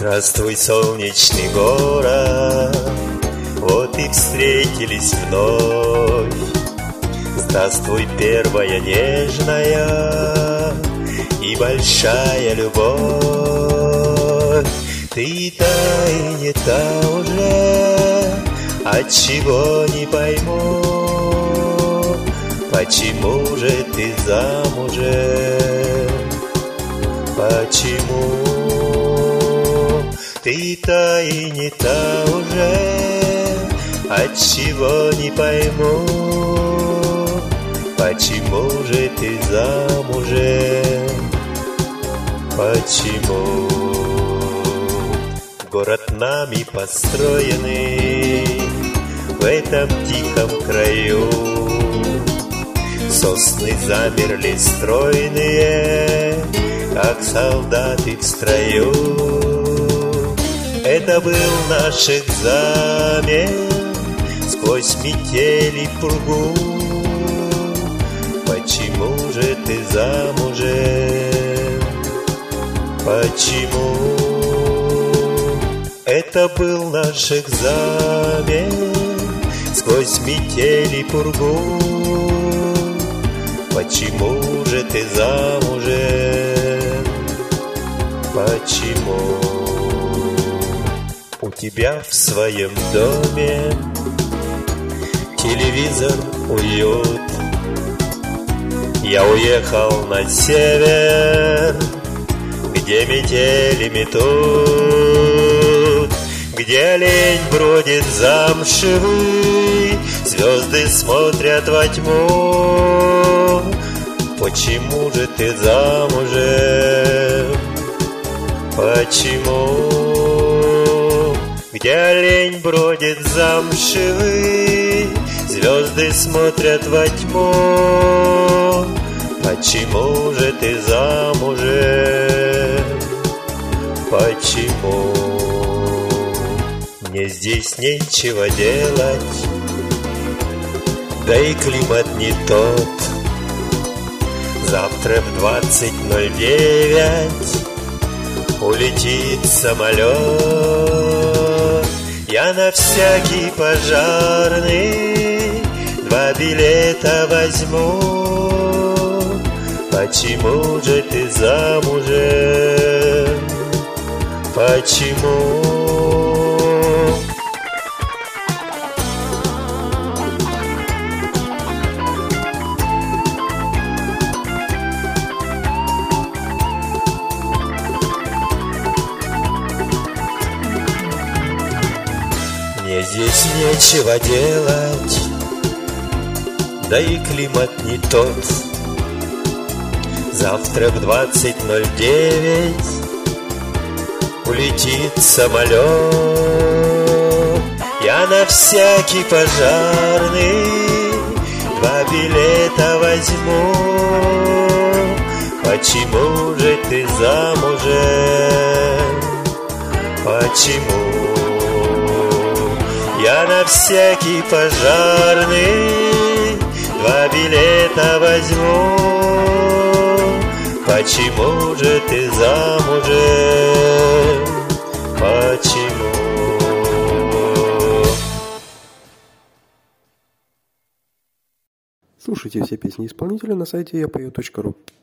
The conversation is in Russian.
Здравствуй, солнечный город, вот и встретились вновь. Здравствуй, первая нежная и большая любовь. Ты та и не та уже, отчего не пойму, почему же ты замужем, почему? Ты та и не та уже, отчего не пойму, почему же ты замужем, почему? Город нами построенный в этом тихом краю, сосны замерли стройные, как солдаты в строю. Это был наш экзамен сквозь метели пургу. Почему же ты замужем? Почему? Это был наш экзамен сквозь метели пургу. Почему же ты замужем? Почему? У тебя в своем доме телевизор, уют. Я уехал на север, где метели метут, где олень бродит замшевый, звезды смотрят во тьму. Почему же ты замужем? Почему? Где олень бродит замшевый, звезды смотрят во тьму. Почему же ты замужем? Почему? Мне здесь нечего делать, да и климат не тот. Завтра в 20:09 улетит самолет. Я на всякий пожарный 2 билета возьму. Почему же ты замужем? Почему? Мне здесь нечего делать, да и климат не тот. Завтра в 20:09 улетит самолет. Я на всякий пожарный 2 билета возьму. Почему же ты замужем? Почему? Я на всякий пожарный 2 билета возьму. Почему же ты замужем? Почему? Слушайте все песни исполнителя на сайте yapeo.ru.